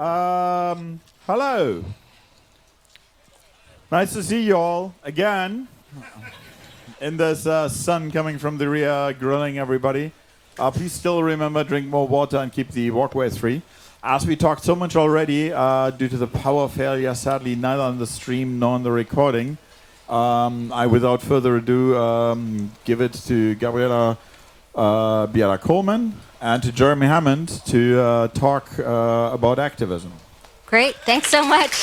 Hello. Nice to see you all again. In this sun coming from the rear, grilling everybody. Please still remember, drink more water and keep the walkways free. As we talked so much already, due to the power failure, sadly, neither on the stream nor on the recording, I, without further ado, give it to Gabriela Biara-Coleman and to Jeremy Hammond to talk about activism. Great, thanks so much.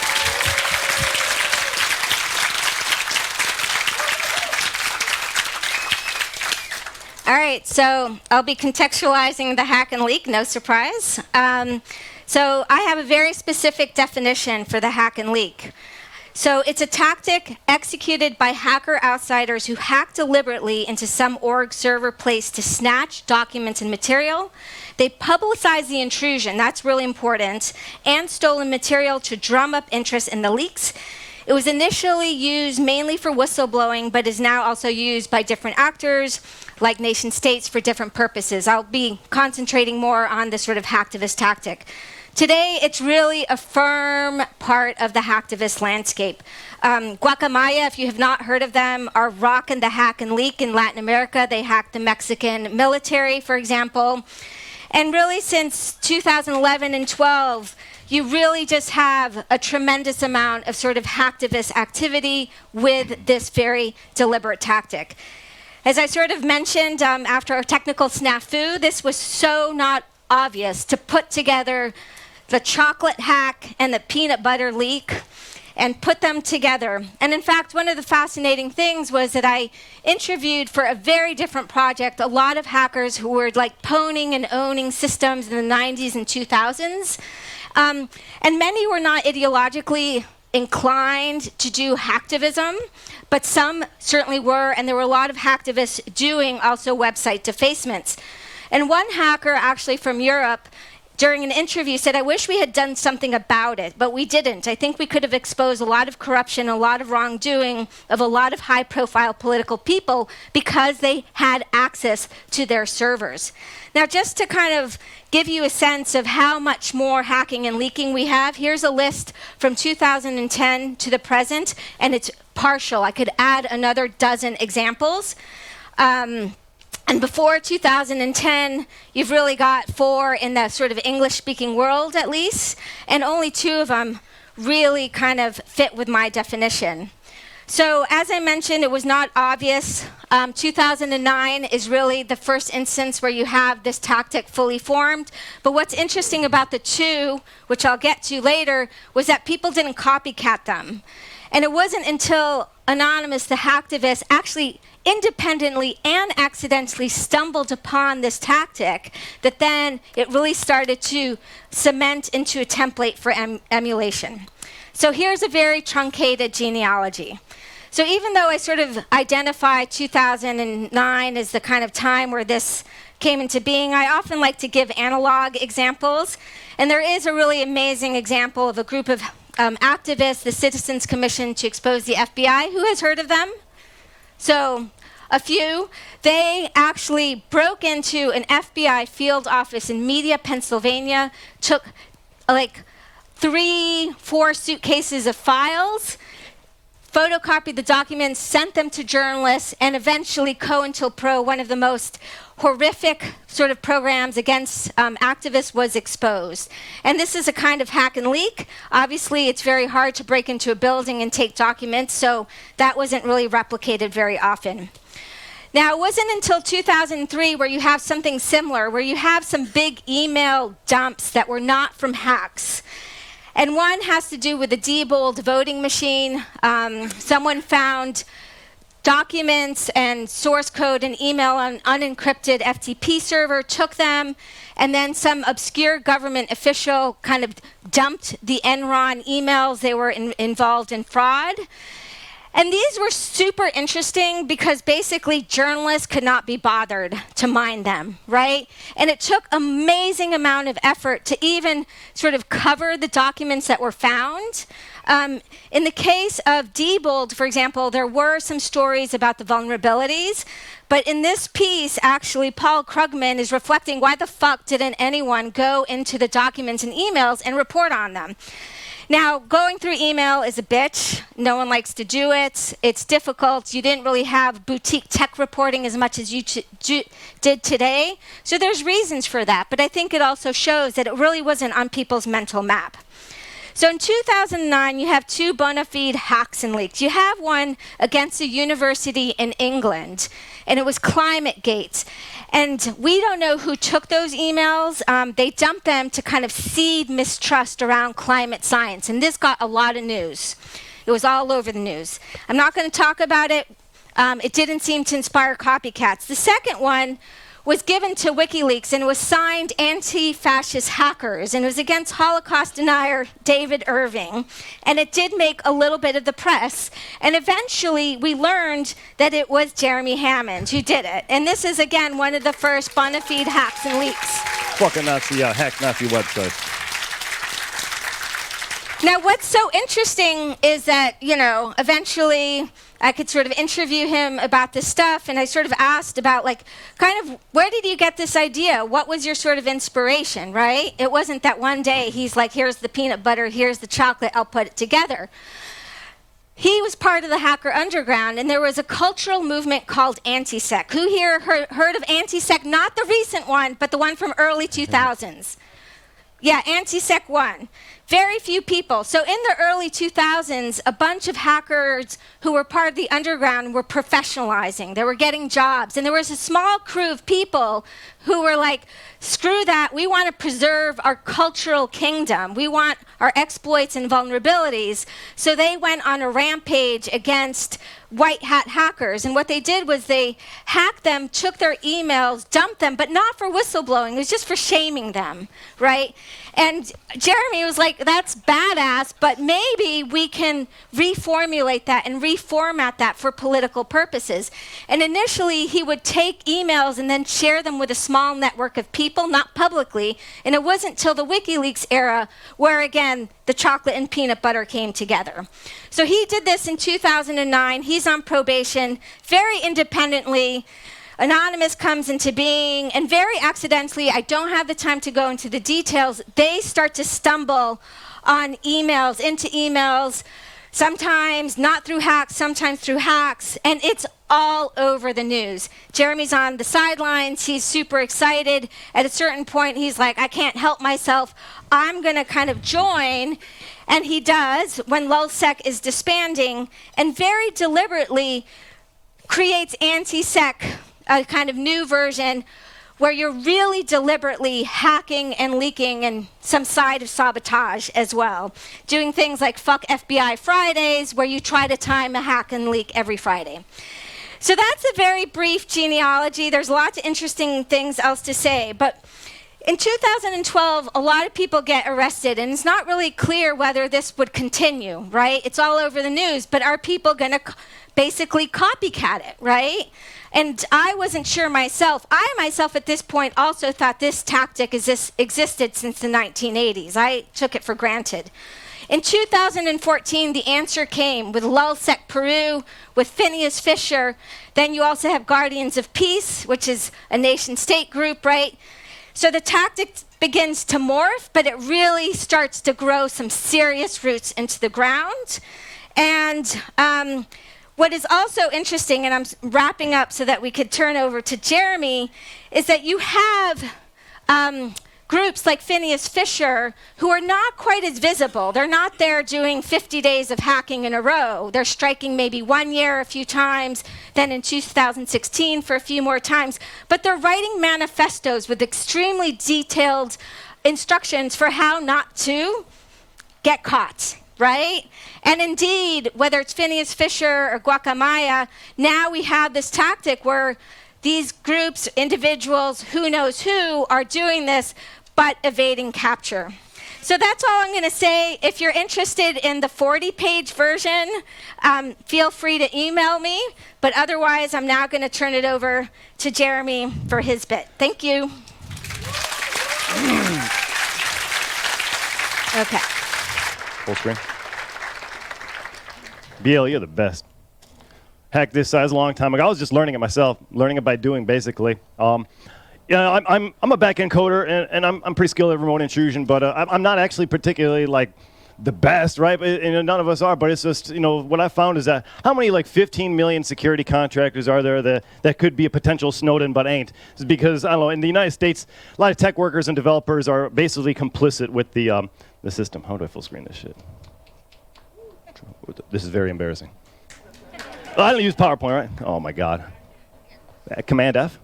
All right, so I'll be contextualizing the hack and leak, no surprise. So I have a very specific definition for the hack and leak. So it's a tactic executed by hacker outsiders who hack deliberately into some org server place to snatch documents and material. They publicize the intrusion, that's really important, and stolen material to drum up interest in the leaks. It was initially used mainly for whistleblowing, but is now also used by different actors, like nation states, for different purposes. I'll be concentrating more on this sort of hacktivist tactic. Today, it's really a firm part of the hacktivist landscape. Guacamaya, if you have not heard of them, are rocking the hack and leak in Latin America. They hacked the Mexican military, for example. And really, since 2011 and 12, you really just have a tremendous amount of sort of hacktivist activity with this very deliberate tactic. As I sort of mentioned, after our technical snafu, this was so not obvious to put together the chocolate hack and the peanut butter leak and put them together. And in fact, one of the fascinating things was that I interviewed for a very different project a lot of hackers who were like pwning and owning systems in the 90s and 2000s. And many were not ideologically inclined to do hacktivism, but some certainly were, and there were a lot of hacktivists doing also website defacements. And one hacker actually from Europe, during an interview, said, I wish we had done something about it, but we didn't. I think we could have exposed a lot of corruption, a lot of wrongdoing of a lot of high-profile political people because they had access to their servers. Now, just to kind of give you a sense of how much more hacking and leaking we have, here's a list from 2010 to the present, and it's partial. I could add another dozen examples. And before 2010, you've really got 4 in the sort of English-speaking world, at least, and only 2 of them really kind of fit with my definition. So as I mentioned, it was not obvious. 2009 is really the first instance where you have this tactic fully formed. But what's interesting about the 2, which I'll get to later, was that people didn't copycat them. And it wasn't until Anonymous, the hacktivist, actually independently and accidentally stumbled upon this tactic that then it really started to cement into a template for emulation. So here's a very truncated genealogy. So even though I sort of identify 2009 as the kind of time where this came into being, I often like to give analog examples. And there is a really amazing example of a group of activists, the Citizens Commission to Expose the FBI. Who has heard of them? So a few. They actually broke into an FBI field office in Media, Pennsylvania, took like 3-4 suitcases of files, photocopied the documents, sent them to journalists, and eventually COINTELPRO, one of the most horrific sort of programs against activists, was exposed. And this is a kind of hack and leak. Obviously, it's very hard to break into a building and take documents, so that wasn't really replicated very often. Now, it wasn't until 2003 where you have something similar, where you have some big email dumps that were not from hacks. And one has to do with the Diebold voting machine. Someone found documents and source code and email on an unencrypted FTP server, took them, and then some obscure government official kind of dumped the Enron emails. They were involved in fraud. And these were super interesting because basically journalists could not be bothered to mine them, right? And it took amazing amount of effort to even sort of cover the documents that were found. In the case of Diebold, for example, there were some stories about the vulnerabilities, but in this piece, actually, Paul Krugman is reflecting why the fuck didn't anyone go into the documents and emails and report on them? Now, going through email is a bitch. No one likes to do it. It's difficult. You didn't really have boutique tech reporting as much as you did today. So there's reasons for that. But I think it also shows that it really wasn't on people's mental map. So in 2009, you have two bona fide hacks and leaks. You have one against a university in England, and it was ClimateGate. And we don't know who took those emails. They dumped them to kind of seed mistrust around climate science, and this got a lot of news. It was all over the news. I'm not going to talk about it. It didn't seem to inspire copycats. The second one was given to WikiLeaks and was signed anti-fascist hackers, and it was against Holocaust denier David Irving. And it did make a little bit of the press. And eventually, we learned that it was Jeremy Hammond who did it. And this is, again, one of the first bona fide hacks and leaks. Fucking Nazi, hack Nazi website. Now, what's so interesting is that, eventually I could sort of interview him about this stuff, and I sort of asked about, kind of, where did you get this idea? What was your sort of inspiration, right? It wasn't that one day he's like, here's the peanut butter, here's the chocolate, I'll put it together. He was part of the hacker underground, and there was a cultural movement called Antisec. Who here heard of Antisec? Not the recent one, but the one from early 2000s. Yeah, Antisec 1. Very few people. So in the early 2000s, a bunch of hackers who were part of the underground were professionalizing. They were getting jobs. And there was a small crew of people who were like, screw that. We want to preserve our cultural kingdom. We want our exploits and vulnerabilities. So they went on a rampage against white hat hackers. And what they did was they hacked them, took their emails, dumped them, but not for whistleblowing. It was just for shaming them, right? And Jeremy was like, that's badass, but maybe we can reformulate that and reformat that for political purposes. And initially, he would take emails and then share them with a small network of people, not publicly. And it wasn't till the WikiLeaks era where, again, the chocolate and peanut butter came together. So he did this in 2009. He's on probation, very independently. Anonymous comes into being, and very accidentally, I don't have the time to go into the details, they start to stumble on emails, into emails, sometimes not through hacks, sometimes through hacks, and it's all over the news. Jeremy's on the sidelines, he's super excited. At a certain point, he's like, I can't help myself, I'm gonna kind of join, and he does when LulzSec is disbanding, and very deliberately creates Antisec, a kind of new version where you're really deliberately hacking and leaking and some side of sabotage as well. Doing things like fuck FBI Fridays, where you try to time a hack and leak every Friday. So that's a very brief genealogy. There's lots of interesting things else to say, but in 2012, a lot of people get arrested, and it's not really clear whether this would continue, right? It's all over the news, but are people gonna basically copycat it, right? And I wasn't sure myself. I myself at this point also thought this tactic existed since the 1980s. I took it for granted. In 2014, the answer came with LulzSec Peru, with Phineas Fisher. Then you also have Guardians of Peace, which is a nation-state group, right? So the tactic begins to morph, but it really starts to grow some serious roots into the ground. And what is also interesting, and I'm wrapping up so that we could turn over to Jeremy, is that you have groups like Phineas Fisher who are not quite as visible. They're not there doing 50 days of hacking in a row. They're striking maybe 1 year a few times, then in 2016 for a few more times. But they're writing manifestos with extremely detailed instructions for how not to get caught, right? And indeed, whether it's Phineas Fisher or Guacamaya, now we have this tactic where these groups, individuals, who knows who, are doing this, but evading capture. So that's all I'm going to say. If you're interested in the 40-page version, feel free to email me. But otherwise, I'm now going to turn it over to Jeremy for his bit. Thank you. Okay. Full screen. BL, you're the best. Hack this size a long time ago. I was just learning it myself, learning it by doing, basically. I'm a back-end coder, and I'm pretty skilled at remote intrusion, but I'm not actually particularly like the best, right? None of us are, but it's just, what I found is that how many 15 million security contractors are there that could be a potential Snowden but ain't? It's because, I don't know, in the United States, a lot of tech workers and developers are basically complicit with the system. How do I full screen this shit? This is very embarrassing. I don't use PowerPoint, right? Oh my God. Command F.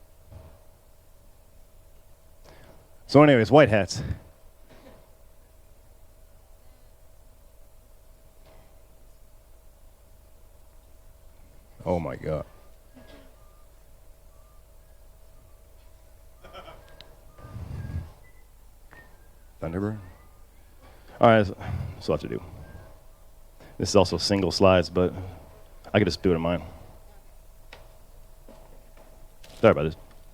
So anyways, white hats. Oh my God. Thunderbird? All right, that's a lot to do. This is also single slides, but I could just do it in mine. Sorry about this.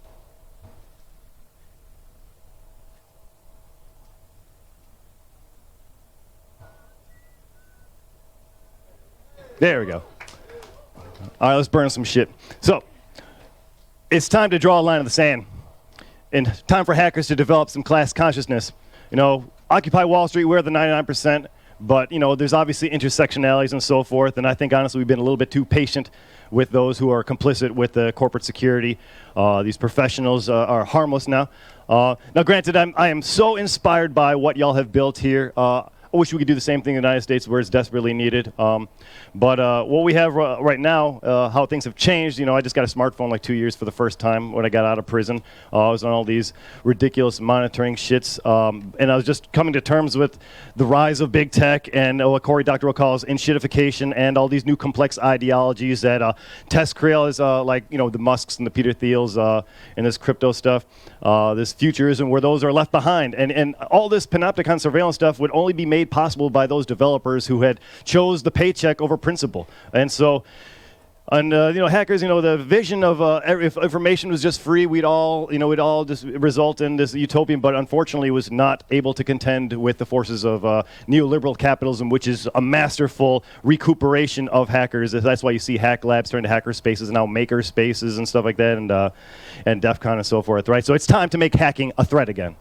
There we go. All right, let's burn some shit. So, it's time to draw a line in the sand. And time for hackers to develop some class consciousness. Occupy Wall Street, we're the 99%. But, there's obviously intersectionalities and so forth, and I think, honestly, we've been a little bit too patient with those who are complicit with the corporate security. These professionals are harmless now. Now, granted, I am so inspired by what y'all have built here. I wish we could do the same thing in the United States where it's desperately needed. But what we have right now, how things have changed, I just got a smartphone like 2 years for the first time when I got out of prison. I was on all these ridiculous monitoring shits. And I was just coming to terms with the rise of big tech and what Cory Doctorow calls enshittification and all these new complex ideologies that Tess Creel is like, the Musks and the Peter Thiels and this crypto stuff. This futurism where those are left behind. And all this panopticon surveillance stuff would only be made possible by those developers who had chose the paycheck over principle. And so, hackers, the vision of if information was just free, we'd all just result in this utopian, but unfortunately was not able to contend with the forces of neoliberal capitalism, which is a masterful recuperation of hackers. That's why you see hack labs turn to hacker spaces, now maker spaces and stuff like that, and DEF CON and so forth, right? So it's time to make hacking a threat again.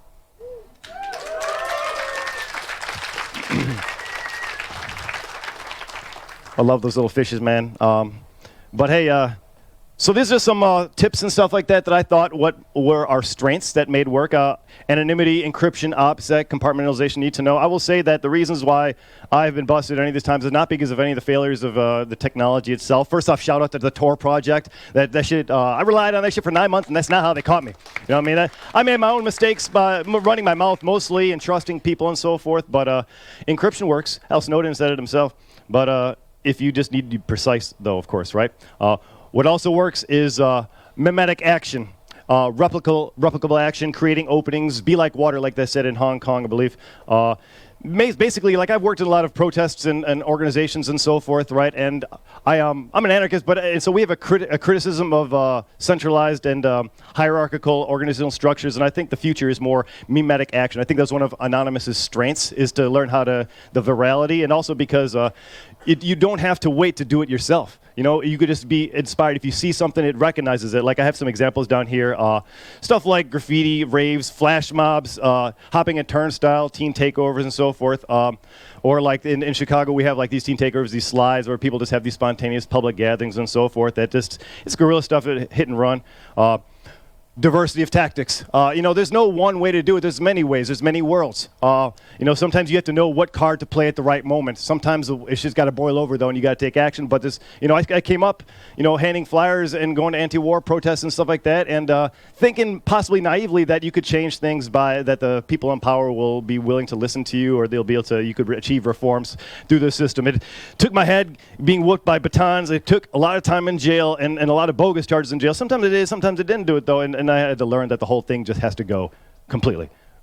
I love those little fishes, man. But hey, so these are some tips and stuff like that I thought what were our strengths that made work. Anonymity, encryption, OPSEC, compartmentalization, need to know. I will say that the reasons why I've been busted any of these times is not because of any of the failures of the technology itself. First off, shout out to the Tor project. That shit, I relied on that shit for 9 months, and that's not how they caught me. You know what I mean? I made my own mistakes by running my mouth mostly and trusting people and so forth, but encryption works. Al Snowden said it himself. But if you just need to be precise, though, of course, right? What also works is mimetic action, replicable action, creating openings, be like water, like they said in Hong Kong, I believe. Basically, like I've worked in a lot of protests and organizations and so forth, right? And I'm an anarchist, but so we have a criticism of centralized and hierarchical organizational structures, and I think the future is more mimetic action. I think that's one of Anonymous's strengths, is to learn how to, the virality, and also because you don't have to wait to do it yourself. You could just be inspired. If you see something, it recognizes it. Like I have some examples down here. Stuff like graffiti, raves, flash mobs, hopping a turnstile, teen takeovers, and so forth. Or like in Chicago, we have like these teen takeovers, these slides where people just have these spontaneous public gatherings and so forth. It's guerrilla stuff, hit and run. Diversity of tactics. There's no one way to do it. There's many ways. There's many worlds. Sometimes you have to know what card to play at the right moment. Sometimes it's just got to boil over, though, and you got to take action. But I came up, handing flyers and going to anti-war protests and stuff like that, and thinking possibly naively that you could change things that the people in power will be willing to listen to you, or they'll be able to. You could achieve reforms through the system. It took my head being whooped by batons. It took a lot of time in jail and a lot of bogus charges in jail. Sometimes it did, sometimes it didn't do it, though. And I had to learn that the whole thing just has to go completely.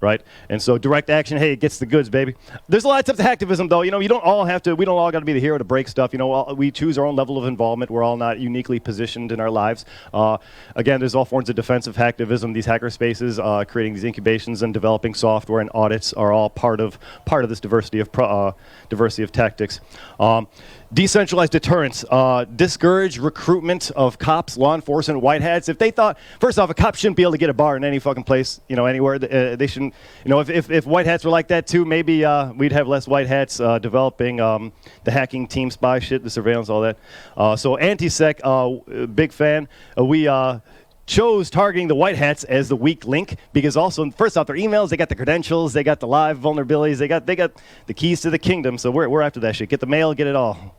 right? And so direct action, hey, it gets the goods, baby. There's a lot of types of hacktivism, though. You know, we don't all got to be the hero to break stuff. You know, we choose our own level of involvement. We're all not uniquely positioned in our lives. Again, there's all forms of defensive hacktivism. These hacker spaces, creating these incubations and developing software and audits are all part of this diversity of tactics. Decentralized deterrence, discourage recruitment of cops, law enforcement, white hats. If they thought, first off, a cop shouldn't be able to get a bar in any fucking place, you know, anywhere. They shouldn't, you know, if white hats were like that too, maybe we'd have less white hats developing the hacking team spy shit, the surveillance, all that. So anti-sec, big fan. We chose targeting the white hats as the weak link because also, first off, their emails, they got the credentials, they got the live vulnerabilities, they got the keys to the kingdom. So we're after that shit. Get the mail, get it all.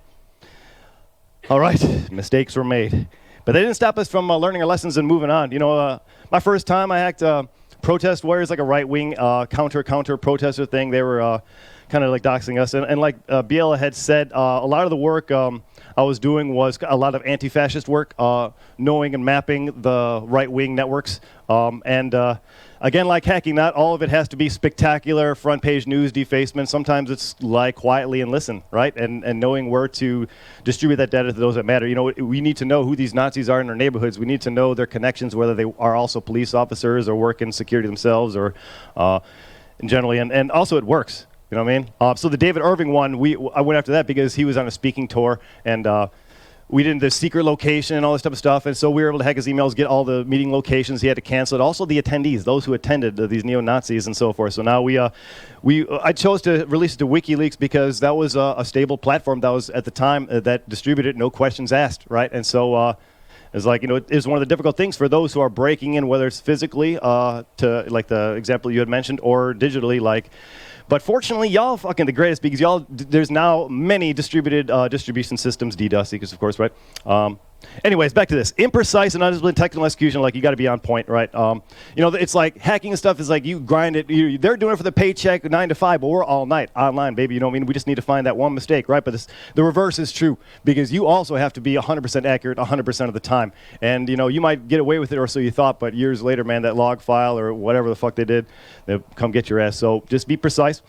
All right, mistakes were made. But they didn't stop us from learning our lessons and moving on. You know, my first time I hacked Protest Warriors, like a right-wing counter protester thing. They were kind of like doxing us. And like Biela had said, a lot of the work I was doing was a lot of anti-fascist work, knowing and mapping the right-wing networks. Again, like hacking, not all of it has to be spectacular front-page news defacement. Sometimes it's lie quietly and listen, right? And knowing where to distribute that data to those that matter. You know, we need to know who these Nazis are in our neighborhoods. We need to know their connections, whether they are also police officers or work in security themselves or generally. And also it works. You know what I mean? So the David Irving one, I went after that because he was on a speaking tour, and we did the secret location and all this type of stuff, and so we were able to hack his emails, get all the meeting locations. He had to cancel it. Also the attendees, those who attended, these neo-Nazis and so forth. So now I chose to release it to WikiLeaks because that was a stable platform that was at the time that distributed no questions asked, right? And so it's like, you know, it's one of the difficult things for those who are breaking in, whether it's physically to like the example you had mentioned or digitally, like. But fortunately, y'all fucking the greatest because there's now many distributed distribution systems, DDoS seekers, of course, right? Anyways, back to this. Imprecise and undisciplined technical execution, like you got to be on point, right? You know, it's like hacking and stuff is like you grind it. They're doing it for the paycheck 9 to 5, but we're all night online, baby. You know what I mean? We just need to find that one mistake, right? But the reverse is true because you also have to be 100% accurate 100% of the time. And, you know, you might get away with it or so you thought, but years later, man, that log file or whatever the fuck they did, they'll come get your ass. So just be precise.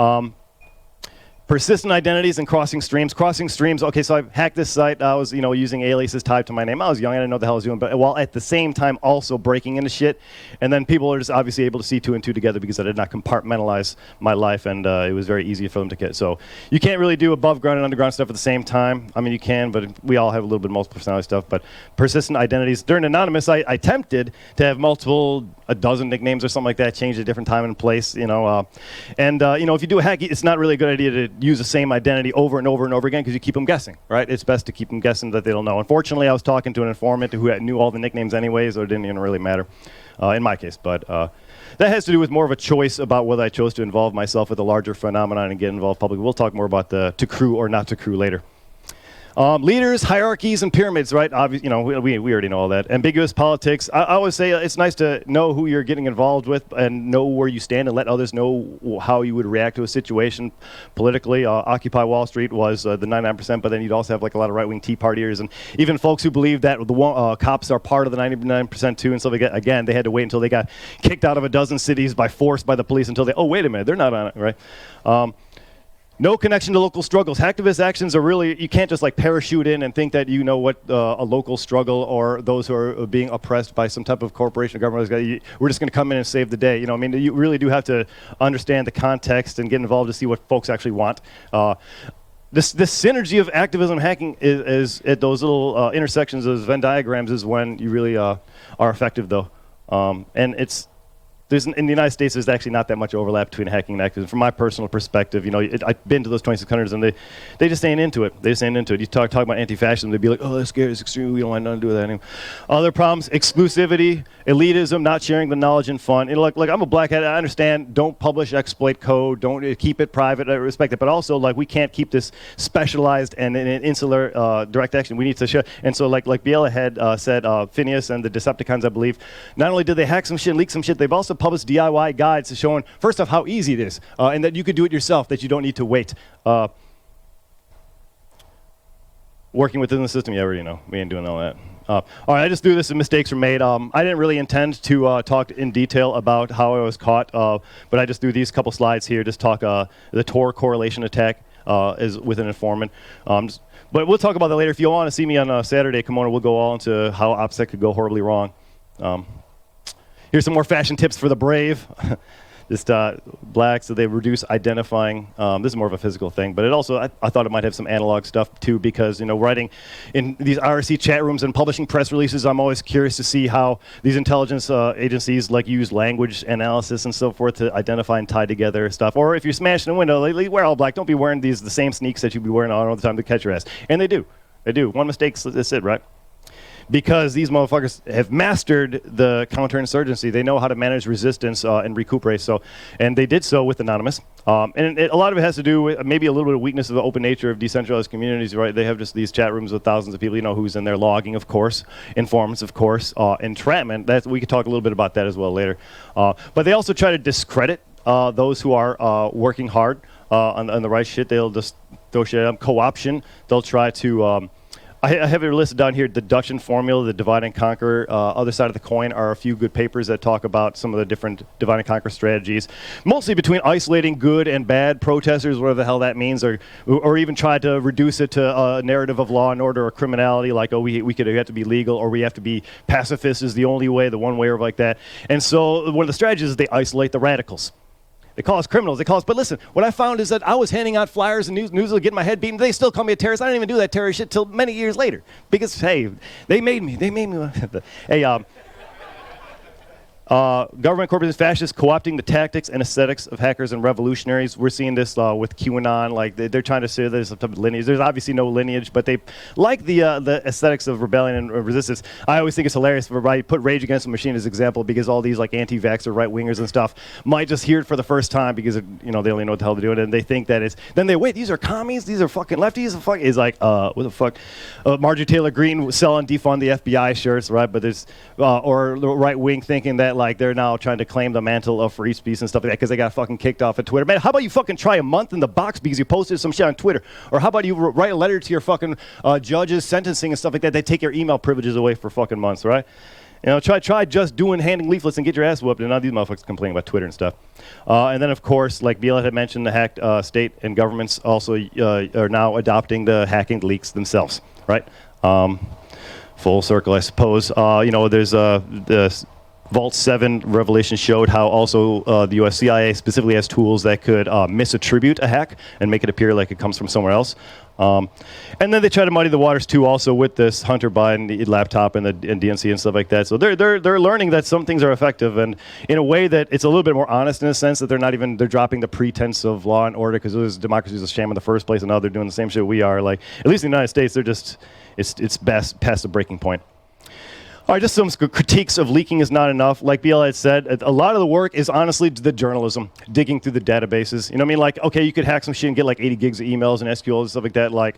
Persistent identities and crossing streams. Crossing streams, okay, so I hacked this site. I was, you know, using aliases tied to my name. I was young, I didn't know what the hell I was doing, but while at the same time also breaking into shit. And then people are just obviously able to see 2 and 2 together because I did not compartmentalize my life, and it was very easy for them to get. So you can't really do above ground and underground stuff at the same time. I mean, you can, but we all have a little bit of multiple personality stuff. But persistent identities. During Anonymous, I attempted to have a dozen nicknames or something like that, change at different time and place, you know. You know, if you do a hack, it's not really a good idea to use the same identity over and over and over again because you keep them guessing, right? It's best to keep them guessing that they don't know. Unfortunately, I was talking to an informant who knew all the nicknames anyways, so it didn't even really matter in my case. But that has to do with more of a choice about whether I chose to involve myself with a larger phenomenon and get involved publicly. We'll talk more about the to crew or not to crew later. Leaders, hierarchies, and pyramids, right? Obviously, you know, we already know all that. Ambiguous politics. I always say it's nice to know who you're getting involved with and know where you stand and let others know how you would react to a situation politically. Occupy Wall Street was the 99%, but then you'd also have like a lot of right-wing Tea Partiers and even folks who believe that the cops are part of the 99% too. And so again, they had to wait until they got kicked out of a dozen cities by force by the police until oh, wait a minute, they're not on it, right? No connection to local struggles. Hacktivist actions are really, you can't just like parachute in and think that you know what a local struggle or those who are being oppressed by some type of corporation or government is. We're just going to come in and save the day. You know, I mean, you really do have to understand the context and get involved to see what folks actually want. This synergy of activism hacking is at those little intersections, those Venn diagrams, is when you really are effective, though. And in the United States, there's actually not that much overlap between hacking and activism. From my personal perspective, you know, I've been to those 2600s, and they just ain't into it. They just ain't into it. You talk about anti-fascism, they'd be like, oh, that's scary, it's extreme, we don't want nothing to do with that anymore. Other problems, exclusivity, elitism, not sharing the knowledge and fun. You know, like I'm a black hat, I understand, don't publish exploit code, don't keep it private, I respect it, but also, like, we can't keep this specialized and insular direct action. We need to share. And so, like Biela had said, Phineas and the Decepticons, I believe, not only did they hack some shit and leak some shit, they've also published DIY guides showing, first off, how easy it is, and that you could do it yourself, that you don't need to wait. Working within the system, yeah, we already know. We ain't doing all that. All right, I just threw this and mistakes were made. I didn't really intend to talk in detail about how I was caught, but I just threw these couple slides here. Just talk the Tor correlation attack is with an informant. But we'll talk about that later. If you want to see me on Saturday, come on, we'll go all into how OPSEC could go horribly wrong. Here's some more fashion tips for the brave. Just black, so they reduce identifying. This is more of a physical thing, but it also, I thought it might have some analog stuff too, because, you know, writing in these IRC chat rooms and publishing press releases, I'm always curious to see how these intelligence agencies like use language analysis and so forth to identify and tie together stuff. Or if you're smashing a window, like, wear all black. Don't be wearing the same sneaks that you'd be wearing all the time to catch your ass. And they do. They do. One mistake, that's it, right? Because these motherfuckers have mastered the counterinsurgency. They know how to manage resistance and recuperate. So, and they did so with Anonymous. And a lot of it has to do with maybe a little bit of weakness of the open nature of decentralized communities, right? They have just these chat rooms with thousands of people, you know, who's in there, logging, of course, informants, of course, entrapment. We could talk a little bit about that as well later. But they also try to discredit those who are working hard on the right shit. They'll just throw shit at them. Co-option. They'll try to... I have it listed down here, the Dutchan formula, the divide and conquer. Other side of the coin are a few good papers that talk about some of the different divide and conquer strategies, mostly between isolating good and bad protesters, whatever the hell that means, or even try to reduce it to a narrative of law and order or criminality, like, oh, we have to be legal, or we have to be pacifist is the only way, the one way, or like that. And so one of the strategies is they isolate the radicals. They call us criminals. They call us. But listen, what I found is that I was handing out flyers and news getting my head beaten. They still call me a terrorist. I didn't even do that terrorist shit till many years later. Because, hey, they made me. Hey, government corporations, fascists co-opting the tactics and aesthetics of hackers and revolutionaries. We're seeing this with QAnon. Like they're trying to say there's some type of lineage. There's obviously no lineage, but they like the aesthetics of rebellion and resistance. I always think it's hilarious for put Rage Against the Machine as an example, because all these like anti-vaxxer right-wingers and stuff might just hear it for the first time because they only know what the hell they're doing, and they think that it's. Then they wait. These are commies. These are fucking lefties. It's like what the fuck? Marjorie Taylor Greene selling defund the FBI shirts, right? But there's or the right wing thinking that like they're now trying to claim the mantle of free speech and stuff like that because they got fucking kicked off of Twitter. Man, how about you fucking try a month in the box because you posted some shit on Twitter? Or how about you write a letter to your fucking judges sentencing and stuff like that? They take your email privileges away for fucking months, right? You know, try just handing leaflets and get your ass whooped, and now these motherfuckers complain about Twitter and stuff. And then, of course, like Violet had mentioned, the hacked state and governments also are now adopting the hacking leaks themselves, right? Full circle, I suppose. There's the Vault 7 revelation showed how also the US CIA specifically has tools that could misattribute a hack and make it appear like it comes from somewhere else. And then they try to muddy the waters too, also with this Hunter Biden laptop and DNC and stuff like that. So they're learning that some things are effective, and in a way that it's a little bit more honest in a sense that they're dropping the pretense of law and order because democracy is a sham in the first place, and now they're doing the same shit we are. Like at least in the United States, they're just it's past the breaking point. All right, just some critiques of leaking is not enough. Like BL had said, a lot of the work is honestly the journalism, digging through the databases. You know what I mean? Like, okay, you could hack some shit and get like 80 gigs of emails and SQL and stuff like that. Like,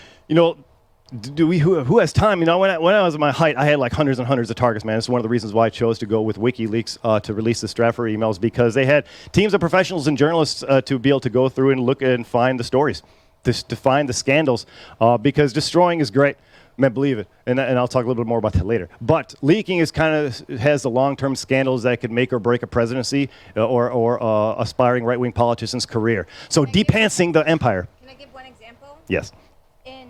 who has time? You know, when I was at my height, I had like hundreds and hundreds of targets, man. It's one of the reasons why I chose to go with WikiLeaks to release the Stratfor emails, because they had teams of professionals and journalists to be able to go through and look and find the stories, to find the scandals, because destroying is great. Man, believe it, and I'll talk a little bit more about that later. But leaking is has the long-term scandals that could make or break a presidency or aspiring right-wing politician's career. So deep-pantsing the empire. Can I give one example? Yes. In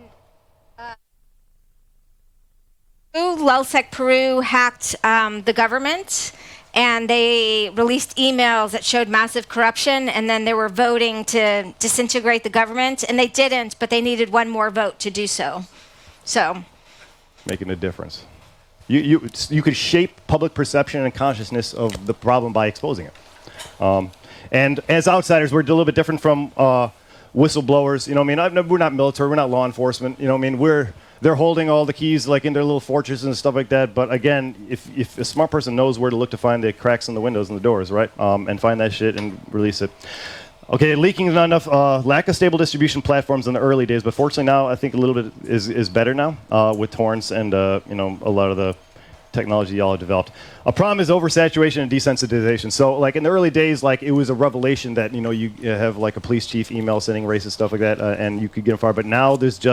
Lulzsec Peru hacked the government, and they released emails that showed massive corruption, and then they were voting to disintegrate the government, and they didn't, but they needed one more vote to do so. So, making a difference. You could shape public perception and consciousness of the problem by exposing it. And as outsiders, we're a little bit different from whistleblowers. You know what I mean? We're not military. We're not law enforcement. You know what I mean? They're holding all the keys like in their little fortresses and stuff like that. But again, if a smart person knows where to look to find the cracks in the windows and the doors, right? And find that shit and release it. Okay, leaking is not enough. Lack of stable distribution platforms in the early days, but fortunately now I think a little bit is better now with torrents and a lot of the technology y'all have developed. A problem is oversaturation and desensitization. So like in the early days, like it was a revelation that, you know, you have like a police chief email sending racist stuff like that, and you could get them far. But now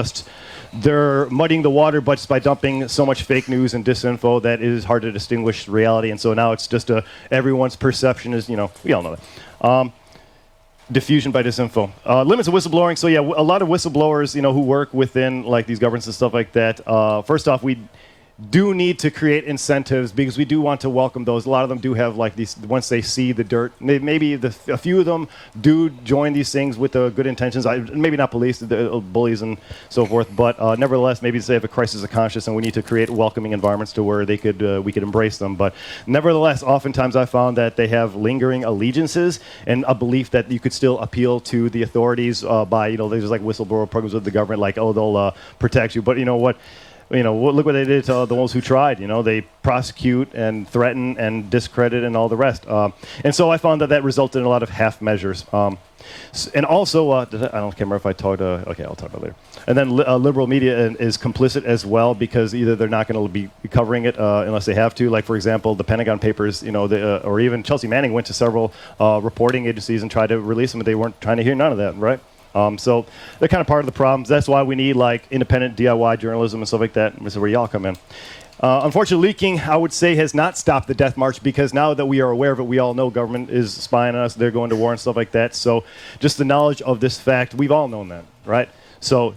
they're muddying the water, but just by dumping so much fake news and disinfo that it is hard to distinguish reality. And so now it's just everyone's perception is, you know, we all know that. Diffusion by disinfo. Limits of whistleblowing. So yeah, a lot of whistleblowers, you know, who work within like these governments and stuff like that. First off, we do need to create incentives because we do want to welcome those. A lot of them do have like these, once they see the dirt, maybe a few of them do join these things with good intentions. Maybe not police, the bullies and so forth, but nevertheless, maybe they have a crisis of conscience and we need to create welcoming environments to where we could embrace them. But nevertheless, oftentimes I found that they have lingering allegiances and a belief that you could still appeal to the authorities by, you know, there's like whistleblower programs with the government, like, oh, they'll protect you. But you know what? Look what they did to the ones who tried. You know, they prosecute and threaten and discredit and all the rest. And so I found that resulted in a lot of half measures. And also, I don't remember if I talked. Okay, I'll talk about it later. And then liberal media is complicit as well because either they're not going to be covering it unless they have to. Like for example, the Pentagon Papers, you know, or even Chelsea Manning went to several reporting agencies and tried to release them, but they weren't trying to hear none of that, right? So they're kind of part of the problems. That's why we need like independent DIY journalism and stuff like that. This is where y'all come in. Unfortunately, leaking, I would say, has not stopped the death march because now that we are aware of it, we all know government is spying on us. They're going to war and stuff like that. So just the knowledge of this fact, we've all known that, right? So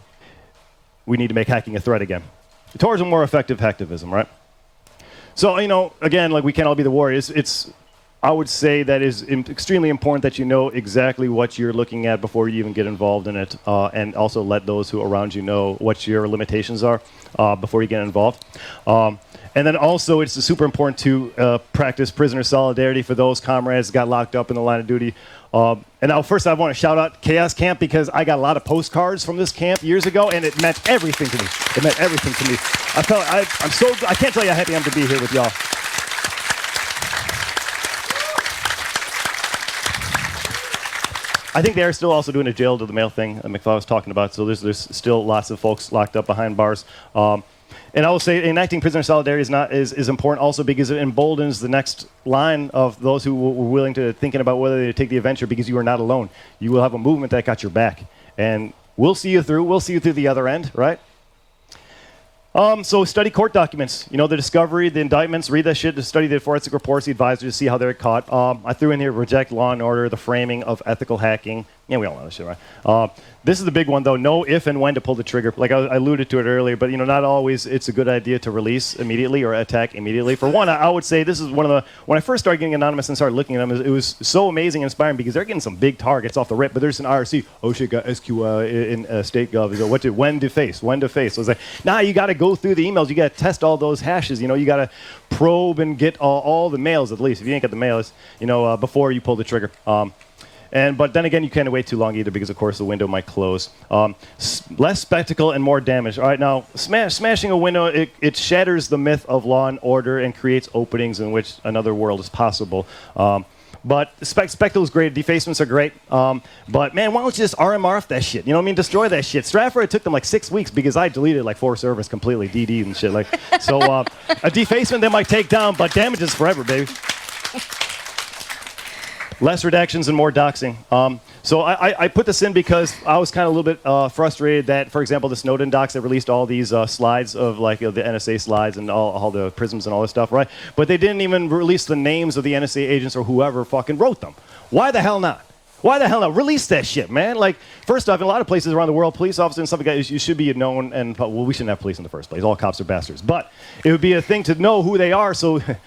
we need to make hacking a threat again. Towards a more effective hacktivism, right? So, you know, again, like we can't all be the warriors. I would say that is extremely important that you know exactly what you're looking at before you even get involved in it, and also let those who are around you know what your limitations are before you get involved. And then also it's super important to practice prisoner solidarity for those comrades that got locked up in the line of duty. And now first I want to shout out Chaos Camp because I got a lot of postcards from this camp years ago and it meant everything to me. It meant everything to me. I can't tell you how happy I am to be here with y'all. I think they are still also doing a jail to the mail thing that McFly was talking about. So there's still lots of folks locked up behind bars. And I will say enacting prisoner solidarity is important also because it emboldens the next line of those who were willing to thinking about whether they take the adventure because you are not alone. You will have a movement that got your back. And we'll see you through. We'll see you through the other end, right? So study court documents. You know, the discovery, the indictments, read that shit, to study the forensic reports, the advisors, to see how they're caught. I threw in here reject law and order, the framing of ethical hacking. Yeah, we all know this shit, right? This is the big one, though. Know if and when to pull the trigger. Like I alluded to it earlier, but you know, not always it's a good idea to release immediately or attack immediately. For one, I would say this is one of the when I first started getting Anonymous and started looking at them, it was so amazing and inspiring because they're getting some big targets off the rip. But there's an IRC. Oh shit, got SQI in state gov. When to face? So it's like, nah, you got to go through the emails. You got to test all those hashes. You know, you got to probe and get all the mails at least. If you ain't got the mails, you know, before you pull the trigger. But then again, you can't wait too long either because, of course, the window might close. Less spectacle and more damage. All right, now, smashing a window, it shatters the myth of law and order and creates openings in which another world is possible. But spectacle is great. Defacements are great. But, man, why don't you just RMR that shit? You know what I mean? Destroy that shit. Stratford, it took them like 6 weeks because I deleted like 4 servers completely, DD and shit. So a defacement they might take down, but damage is forever, baby. Less redactions and more doxing. So I put this in because I was kind of a little bit frustrated that, for example, the Snowden docs that released all these slides of like the NSA slides and all the prisms and all this stuff, right? But they didn't even release the names of the NSA agents or whoever fucking wrote them. Why the hell not? Why the hell not? Release that shit, man. Like, first off, in a lot of places around the world, police officers and stuff like that, you should be known, and, well, we shouldn't have police in the first place. All cops are bastards. But it would be a thing to know who they are,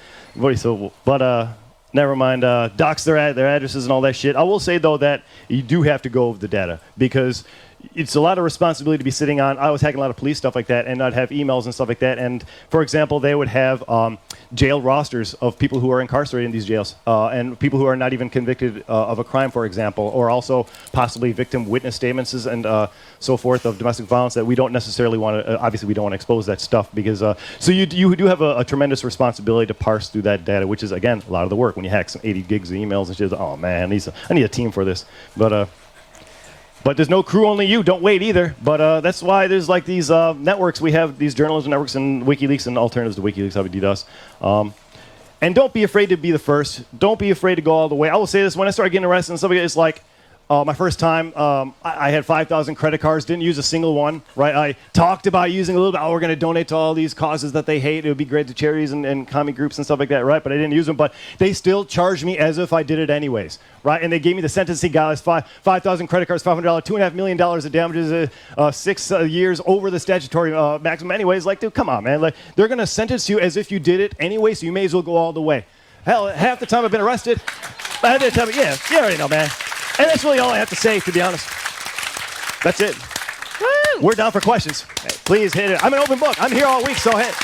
never mind, dox their addresses and all that shit. I will say, though, that you do have to go over the data because it's a lot of responsibility to be sitting on. I was hacking a lot of police stuff like that, and I'd have emails and stuff like that. And, for example, they would have jail rosters of people who are incarcerated in these jails and people who are not even convicted of a crime, for example, or also possibly victim witness statements and so forth of domestic violence that we don't necessarily want to, obviously we don't want to expose that stuff because, so you do have a tremendous responsibility to parse through that data, which is, again, a lot of the work when you hack some 80 gigs of emails and shit. Oh, man, I need a team for this. But But there's no crew, only you. Don't wait either. But that's why there's like these networks. We have these journalism networks and WikiLeaks and alternatives to WikiLeaks, how we DDoS. And don't be afraid to be the first. Don't be afraid to go all the way. I will say this, when I started getting arrested and stuff, it's like my first time, I had 5,000 credit cards, didn't use a single one, right? I talked about using a little bit, we're going to donate to all these causes that they hate. It would be great to charities and commie groups and stuff like that, right? But I didn't use them. But they still charged me as if I did it anyways, right? And they gave me the sentencing guidelines, 5,000 credit cards, $500, $2.5 million of damages, 6 years over the statutory maximum anyways. Like, dude, come on, man. Like, they're going to sentence you as if you did it anyway, so you may as well go all the way. Hell, half the time I've been arrested, I had to tell me, yeah, you already know, man. And that's really all I have to say, to be honest. That's it. Woo! We're down for questions. Hey, please hit it. I'm an open book. I'm here all week, so hit.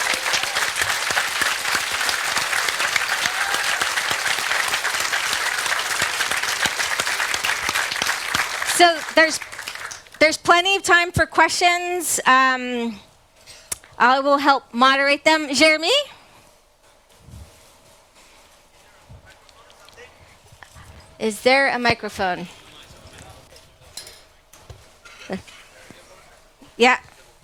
So there's plenty of time for questions. I will help moderate them. Jeremy? Is there a microphone? Yeah.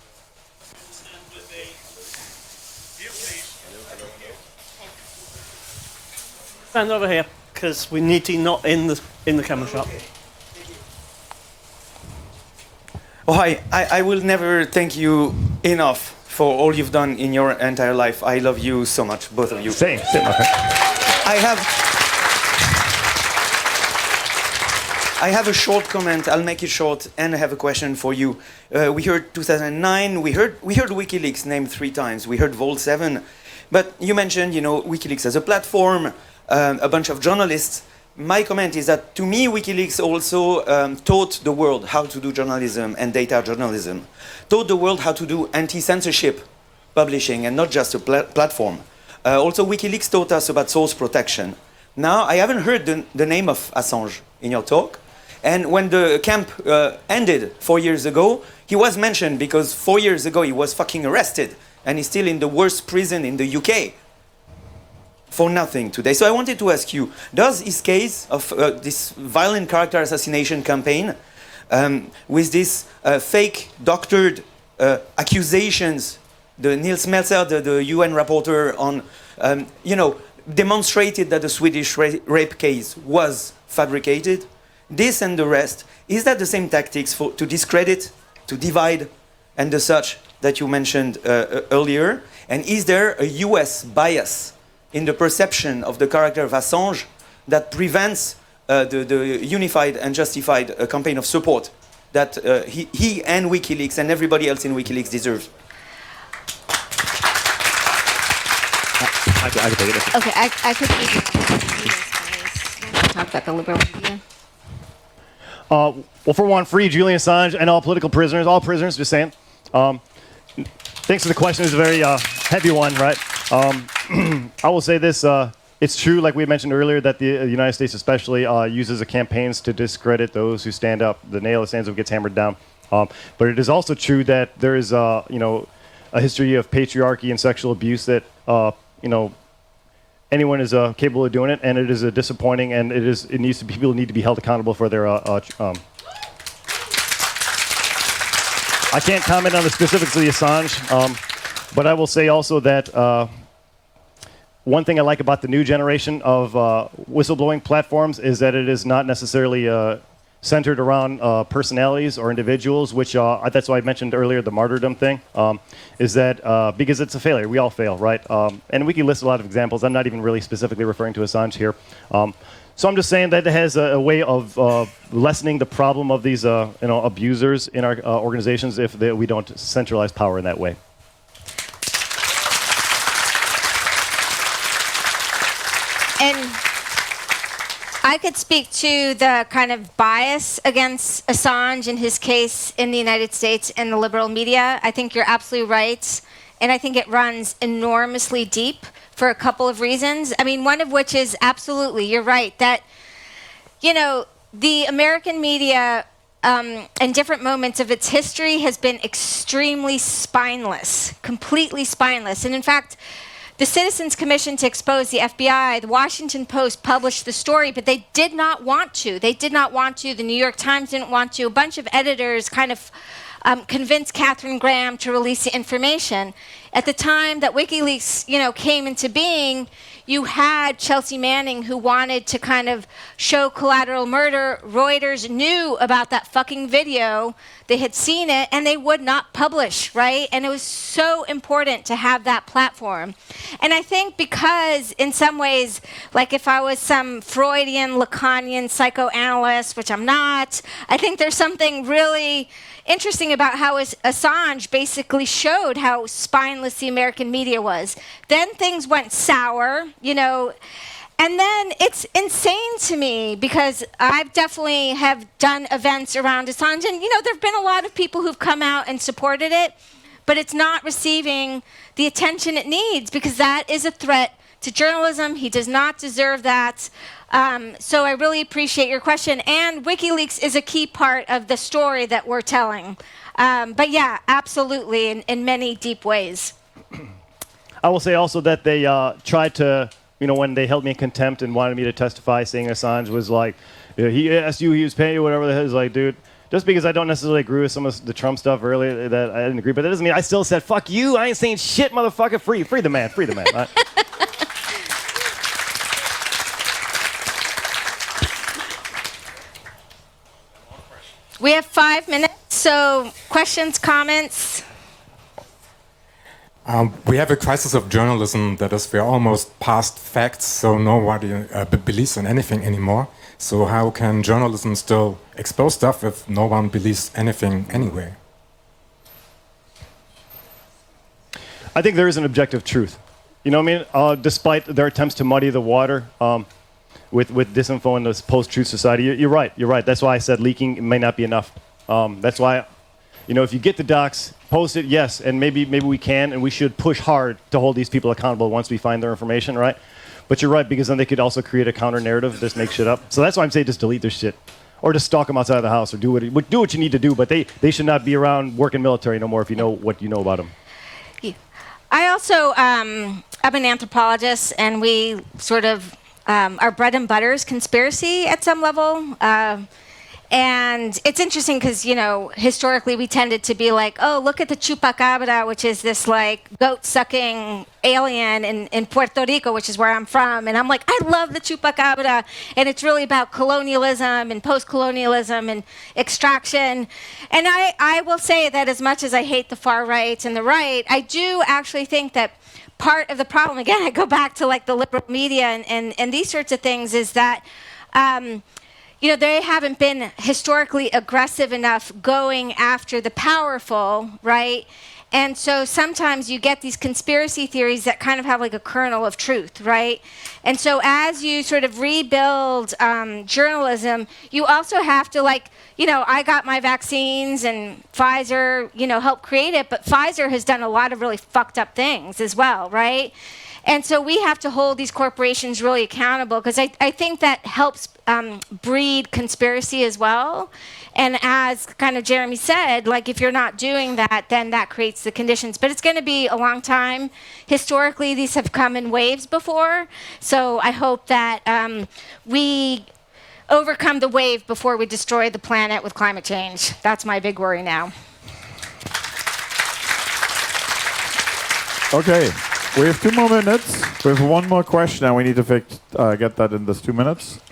Stand over here, because we need to not in the camera shot. Oh, hi. I will never thank you enough for all you've done in your entire life. I love you so much, both of you. Same. Okay. I have a short comment. I'll make it short, and I have a question for you. We heard 2009. We heard WikiLeaks named 3 times. We heard Vault 7, but you mentioned, WikiLeaks as a platform, a bunch of journalists. My comment is that to me, WikiLeaks also taught the world how to do journalism and data journalism. Taught the world how to do anti-censorship publishing and not just a platform. Also, WikiLeaks taught us about source protection. Now, I haven't heard the name of Assange in your talk. And when the camp ended 4 years ago, he was mentioned because 4 years ago he was fucking arrested. And he's still in the worst prison in the UK. For nothing today. So I wanted to ask you, does his case of this violent character assassination campaign with this fake doctored accusations, the Nils Melzer, the UN rapporteur on, demonstrated that the Swedish rape case was fabricated? This and the rest, is that the same tactics to discredit, to divide, and the such that you mentioned earlier? And is there a US bias in the perception of the character of Assange that prevents the unified and justified campaign of support that he and WikiLeaks and everybody else in WikiLeaks deserves? I can take it. Okay, I could talk about the liberal media. Well, for one, free Julian Assange and all political prisoners, just saying. Thanks for the question. It's a very heavy one, right? I will say this. It's true, like we mentioned earlier, that the United States especially uses campaigns to discredit those who stand up. The nail that stands up gets hammered down. But it is also true that there is, a history of patriarchy and sexual abuse that, anyone is capable of doing it, and it is disappointing, and people need to be held accountable for their. I can't comment on the specifics of the Assange, but I will say also that one thing I like about the new generation of whistleblowing platforms is that it is not necessarily centered around personalities or individuals, which that's why I mentioned earlier the martyrdom thing, is that because it's a failure. We all fail, right? And we can list a lot of examples. I'm not even really specifically referring to Assange here. So I'm just saying that it has a way of lessening the problem of these abusers in our organizations if we don't centralize power in that way. And I could speak to the kind of bias against Assange in his case in the United States and the liberal media. I think you're absolutely right. And I think it runs enormously deep for a couple of reasons. I mean, one of which is absolutely, you're right, that, the American media in different moments of its history has been extremely spineless, completely spineless. And in fact, the Citizens Commission to expose the FBI, the Washington Post published the story, but they did not want to. They did not want to. The New York Times didn't want to. A bunch of editors kind of convinced Katharine Graham to release the information. At the time that WikiLeaks, came into being, you had Chelsea Manning who wanted to kind of show collateral murder. Reuters knew about that fucking video. They had seen it and they would not publish, right? And it was so important to have that platform. And I think because in some ways, like if I was some Freudian, Lacanian psychoanalyst, which I'm not, I think there's something really interesting about how Assange basically showed how spineless the American media was. Then things went sour, and then it's insane to me because I've definitely have done events around Assange, and there have been a lot of people who've come out and supported it, but it's not receiving the attention it needs because that is a threat to journalism. He does not deserve that. So I really appreciate your question. And WikiLeaks is a key part of the story that we're telling. But yeah, absolutely, in many deep ways. I will say also that they tried to, when they held me in contempt and wanted me to testify, saying Assange was like, he asked you, he was paying you, whatever the hell. It's like, dude, just because I don't necessarily agree with some of the Trump stuff earlier that I didn't agree, but that doesn't mean I still said, fuck you, I ain't saying shit, motherfucker, free the man. Right? We have 5 minutes, so questions, comments? We have a crisis of journalism that is we're almost past facts, so nobody believes in anything anymore. So how can journalism still expose stuff if no one believes anything anyway? I think there is an objective truth. You know what I mean? Despite their attempts to muddy the water with disinfo in this post-truth society, you're right. That's why I said leaking may not be enough. That's why, if you get the docs, post it, yes, and maybe we can and we should push hard to hold these people accountable once we find their information, right? But you're right, because then they could also create a counter-narrative, just make shit up. So that's why I'm saying just delete their shit. Or just stalk them outside of the house, or do what you need to do, but they should not be around working military no more if you know what you know about them. I also, I'm an anthropologist, and we sort of, our bread and butter is conspiracy at some level. And it's interesting because, historically we tended to be like, oh, look at the chupacabra, which is this like goat-sucking alien in Puerto Rico, which is where I'm from. And I'm like, I love the chupacabra. And it's really about colonialism and post-colonialism and extraction. And I will say that as much as I hate the far right and the right, I do actually think that part of the problem, again, I go back to like the liberal media and these sorts of things, is that they haven't been historically aggressive enough going after the powerful, right? And so sometimes you get these conspiracy theories that kind of have like a kernel of truth, right? And so as you sort of rebuild journalism, you also have to I got my vaccines and Pfizer, helped create it, but Pfizer has done a lot of really fucked up things as well, right? And so we have to hold these corporations really accountable because I think that helps breed conspiracy as well. And as kind of Jeremy said, like if you're not doing that, then that creates the conditions. But it's going to be a long time. Historically, these have come in waves before. So I hope that we overcome the wave before we destroy the planet with climate change. That's my big worry now. Okay. We have 2 more minutes. We have 1 more question, and we need to get that in this 2 minutes.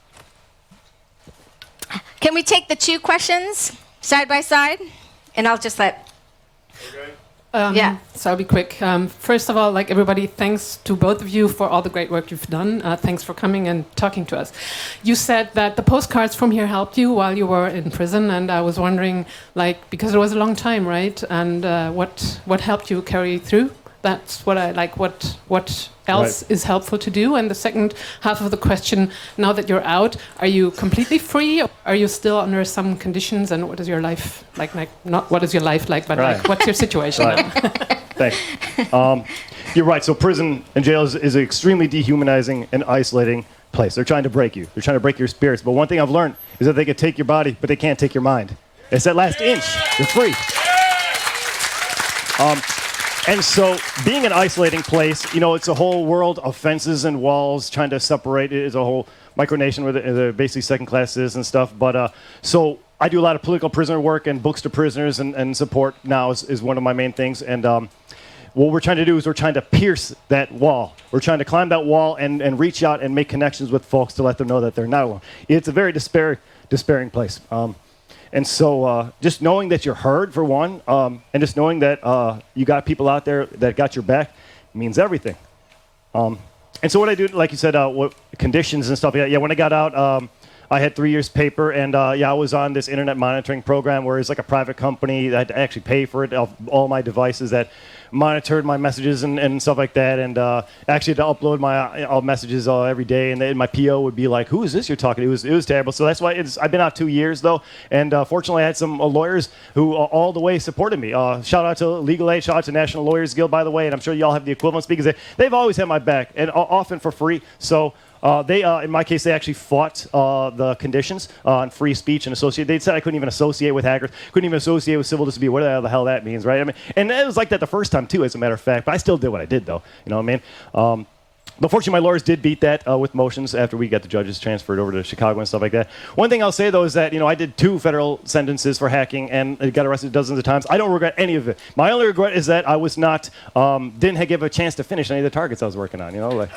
Can we take the 2 questions side by side? And I'll just let... Yeah. So I'll be quick. First of all, like everybody, thanks to both of you for all the great work you've done. Thanks for coming and talking to us. You said that the postcards from here helped you while you were in prison, and I was wondering, because it was a long time, right? And what helped you carry through? That's what I like. What else is helpful to do? And the second half of the question: now that you're out, are you completely free? Or are you still under some conditions? And what is your life like? Not what is your life like, but what's your situation now? Thanks. You're right. So prison and jail is an extremely dehumanizing and isolating place. They're trying to break you. They're trying to break your spirits. But one thing I've learned is that they can take your body, but they can't take your mind. It's that last inch. You're free. And so, being an isolating place, it's a whole world of fences and walls trying to separate. It is a whole micronation where they're basically second-class citizens and stuff. But so I do a lot of political prisoner work and books to prisoners and support now is one of my main things. And what we're trying to do is we're trying to pierce that wall. We're trying to climb that wall and reach out and make connections with folks to let them know that they're not alone. It's a very despairing place. And so just knowing that you're heard, for one, and just knowing that you got people out there that got your back means everything. And so what I do, like you said, what conditions and stuff, when I got out, I had 3 years paper, and I was on this internet monitoring program where it's like a private company that I had to actually pay for it, all my devices that monitored my messages and stuff like that, and actually to upload my messages every day, and then my PO would be like, "Who is this you're talking to?" It was terrible. So that's why I've been out 2 years though, and fortunately I had some lawyers who all the way supported me. Shout out to Legal Aid, shout out to National Lawyers Guild, by the way, and I'm sure y'all have the equivalents because they've always had my back, and often for free. So. They, in my case, they actually fought the conditions on free speech and associate. They said I couldn't even associate with hackers, couldn't even associate with civil disobedience, whatever the hell that means, right? I mean, and it was like that the first time too, as a matter of fact. But I still did what I did, though. You know what I mean? But fortunately, my lawyers did beat that with motions after we got the judges transferred over to Chicago and stuff like that. One thing I'll say, though, is that I did 2 federal sentences for hacking and got arrested dozens of times. I don't regret any of it. My only regret is that I was not, didn't give a chance to finish any of the targets I was working on, like.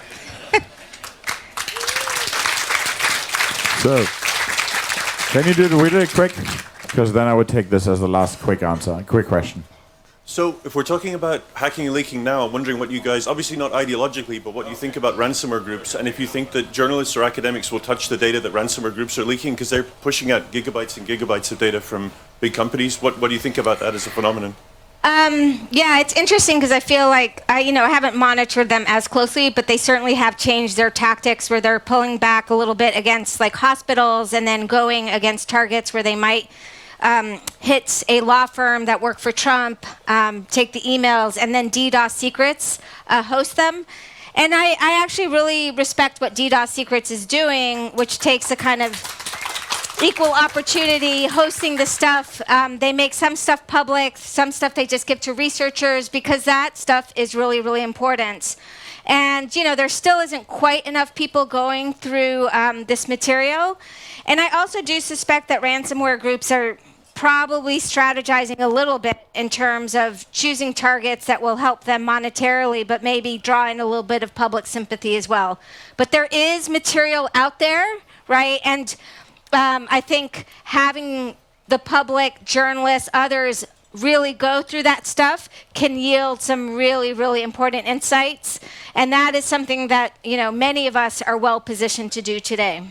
So, can you do it really quick? Because then I would take this as the last quick answer, quick question. So, if we're talking about hacking and leaking now, I'm wondering what you guys, obviously not ideologically, but what you think about ransomware groups, and if you think that journalists or academics will touch the data that ransomware groups are leaking, because they're pushing out gigabytes and gigabytes of data from big companies. What do you think about that as a phenomenon? Yeah, it's interesting because I feel like I haven't monitored them as closely, but they certainly have changed their tactics where they're pulling back a little bit against like hospitals and then going against targets where they might hit a law firm that worked for Trump, take the emails, and then DDoS Secrets host them. And I actually really respect what DDoS Secrets is doing, which takes a kind of equal opportunity hosting the stuff. They make some stuff public, some stuff they just give to researchers because that stuff is really, really important. And, there still isn't quite enough people going through this material. And I also do suspect that ransomware groups are probably strategizing a little bit in terms of choosing targets that will help them monetarily, but maybe draw in a little bit of public sympathy as well. But there is material out there, right? And I think having the public, journalists, others really go through that stuff can yield some really, really important insights. And that is something that, many of us are well positioned to do today.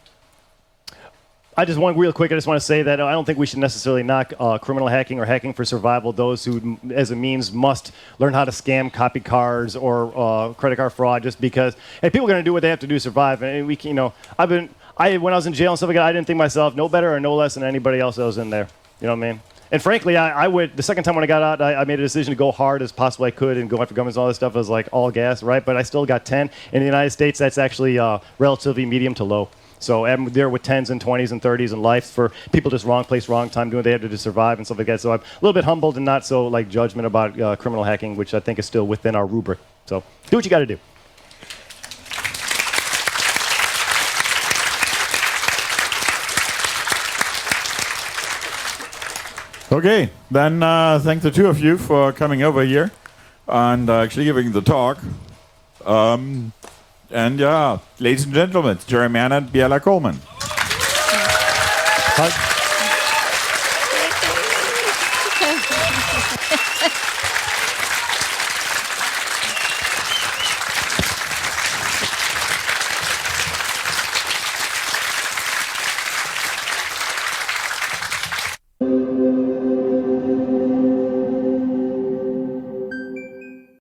I just want to say that I don't think we should necessarily knock criminal hacking or hacking for survival. Those who, as a means, must learn how to scam, copy cards, or credit card fraud, just because. And people are going to do what they have to do to survive. And we, when I was in jail and stuff like that, I didn't think myself no better or no less than anybody else that was in there. You know what I mean? And frankly, I would, the second time when I got out, I made a decision to go hard as possibly I could and go after governments and all this stuff. I was like all gas, right? But I still got 10. In the United States, that's actually relatively medium to low. So I'm there with 10s and 20s and 30s and lives for people just wrong place, wrong time, doing what they have to do to survive and stuff like that. So I'm a little bit humbled and not so like judgment about criminal hacking, which I think is still within our rubric. So do what you got to do. Okay, then thank the two of you for coming over here and actually giving the talk. And yeah, ladies and gentlemen, Jeremy Ann and Biella Coleman. Bye.